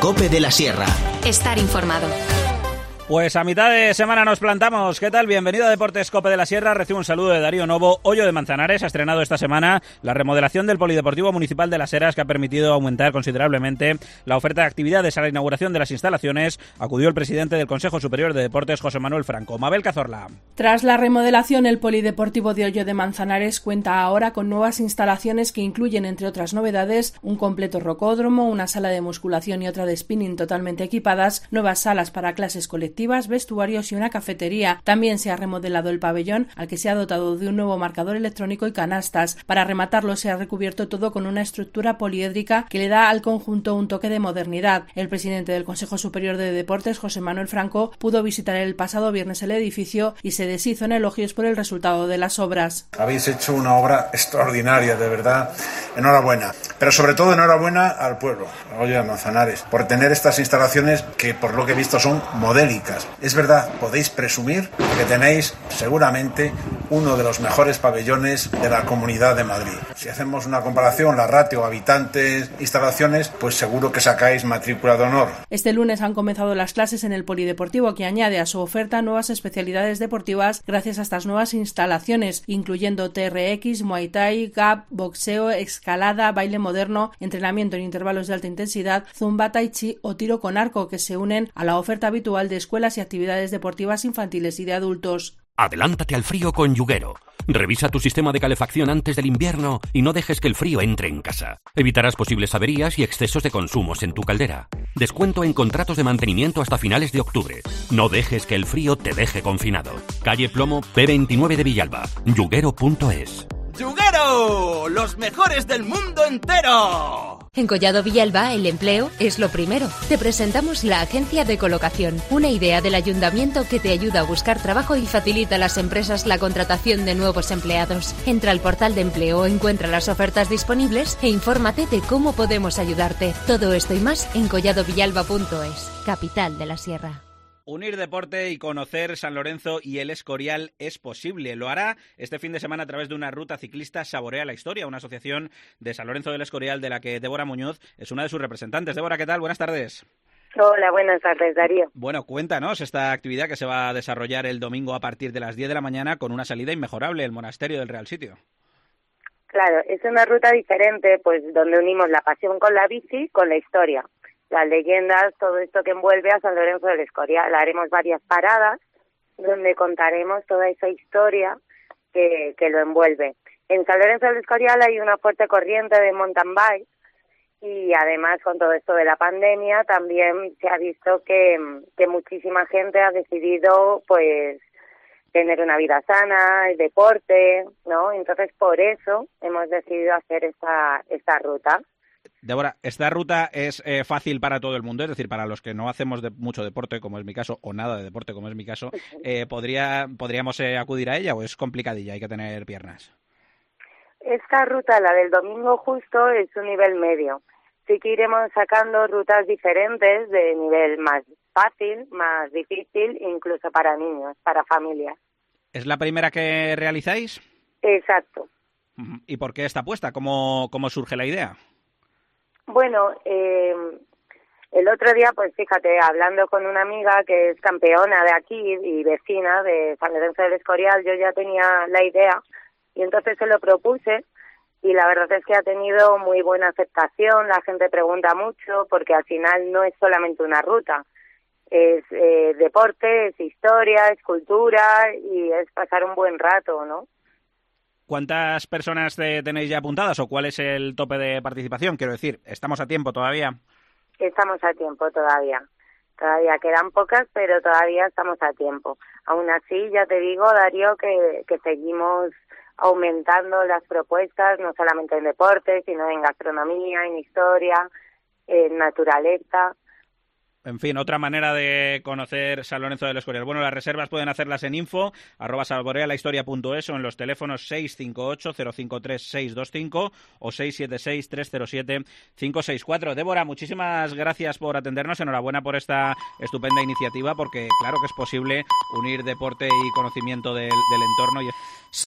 COPE de la Sierra. Estar informado. Pues a mitad de semana nos plantamos. ¿Qué tal? Bienvenido a Deportes COPE de la Sierra. Recibo un saludo de Darío Novo. Hoyo de Manzanares ha estrenado esta semana la remodelación del Polideportivo Municipal de Las Heras, que ha permitido aumentar considerablemente la oferta de actividades. A la inauguración de las instalaciones acudió el presidente del Consejo Superior de Deportes, José Manuel Franco. Mabel Cazorla. Tras la remodelación, el Polideportivo de Hoyo de Manzanares cuenta ahora con nuevas instalaciones que incluyen, entre otras novedades, un completo rocódromo, una sala de musculación y otra de spinning totalmente equipadas, nuevas salas para clases colectivas, vestuarios y una cafetería. También se ha remodelado el pabellón, al que se ha dotado de un nuevo marcador electrónico y canastas. Para rematarlo, se ha recubierto todo con una estructura poliédrica que le da al conjunto un toque de modernidad. El presidente del Consejo Superior de Deportes, José Manuel Franco, pudo visitar el pasado viernes el edificio y se deshizo en elogios por el resultado de las obras. Habéis hecho una obra extraordinaria, de verdad. Enhorabuena. Pero sobre todo enhorabuena al pueblo, a Hoyo de Manzanares, por tener estas instalaciones que, por lo que he visto, son modélicas. Es verdad, podéis presumir que tenéis seguramente uno de los mejores pabellones de la Comunidad de Madrid. Si hacemos una comparación, la ratio habitantes, instalaciones, pues seguro que sacáis matrícula de honor. Este lunes han comenzado las clases en el Polideportivo, que añade a su oferta nuevas especialidades deportivas gracias a estas nuevas instalaciones, incluyendo TRX, Muay Thai, GAP, boxeo, escalada, baile moderno, entrenamiento en intervalos de alta intensidad, zumba, tai chi o tiro con arco, que se unen a la oferta habitual de escuelas y actividades deportivas infantiles y de adultos. Adelántate al frío con Yuguero. Revisa tu sistema de calefacción antes del invierno y no dejes que el frío entre en casa. Evitarás posibles averías y excesos de consumos en tu caldera. Descuento en contratos de mantenimiento hasta finales de octubre. No dejes que el frío te deje confinado. Calle Plomo, P29 de Villalba. Yuguero.es. ¡Yuguero! ¡Los mejores del mundo entero! En Collado Villalba, el empleo es lo primero. Te presentamos la Agencia de Colocación, una idea del Ayuntamiento que te ayuda a buscar trabajo y facilita a las empresas la contratación de nuevos empleados. Entra al portal de empleo, encuentra las ofertas disponibles e infórmate de cómo podemos ayudarte. Todo esto y más en colladovillalba.es, capital de la Sierra. Unir deporte y conocer San Lorenzo y el Escorial es posible. Lo hará este fin de semana a través de una ruta ciclista Saborea la Historia, una asociación de San Lorenzo del Escorial de la que Débora Muñoz es una de sus representantes. Débora, ¿qué tal? Buenas tardes. Hola, buenas tardes, Darío. Bueno, cuéntanos esta actividad que se va a desarrollar el domingo a partir de las 10 de la mañana con una salida inmejorable, el Monasterio del Real Sitio. Claro, es una ruta diferente, pues donde unimos la pasión con la bici, con la historia. Las leyendas, todo esto que envuelve a San Lorenzo del Escorial. Haremos varias paradas donde contaremos toda esa historia que lo envuelve. En San Lorenzo del Escorial hay una fuerte corriente de mountain bike y además con todo esto de la pandemia también se ha visto que muchísima gente ha decidido pues tener una vida sana, el deporte, ¿no? Entonces por eso hemos decidido hacer esta ruta. Débora, esta ruta es fácil para todo el mundo, es decir, para los que no hacemos mucho deporte, como es mi caso, o nada de deporte, como es mi caso, ¿podríamos acudir a ella o es complicadilla, hay que tener piernas? Esta ruta, la del domingo justo, es un nivel medio. Sí que iremos sacando rutas diferentes de nivel más fácil, más difícil, incluso para niños, para familias. ¿Es la primera que realizáis? Exacto. ¿Y por qué esta apuesta? ¿Cómo surge la idea? Bueno, el otro día, pues fíjate, hablando con una amiga que es campeona de aquí y vecina de San Lorenzo del Escorial, yo ya tenía la idea y entonces se lo propuse y la verdad es que ha tenido muy buena aceptación, la gente pregunta mucho porque al final no es solamente una ruta, es deporte, es historia, es cultura y es pasar un buen rato, ¿no? ¿Cuántas personas tenéis ya apuntadas o cuál es el tope de participación? Quiero decir, ¿estamos a tiempo todavía? Estamos a tiempo todavía. Todavía quedan pocas, pero todavía estamos a tiempo. Aún así, ya te digo, Darío, que seguimos aumentando las propuestas, no solamente en deporte, sino en gastronomía, en historia, en naturaleza. En fin, otra manera de conocer San Lorenzo del Escorial. Bueno, las reservas pueden hacerlas en info@saborealahistoria.es o en los teléfonos 658-053-625 o 676-307-564. Débora, muchísimas gracias por atendernos. Enhorabuena por esta estupenda iniciativa, porque claro que es posible unir deporte y conocimiento del entorno.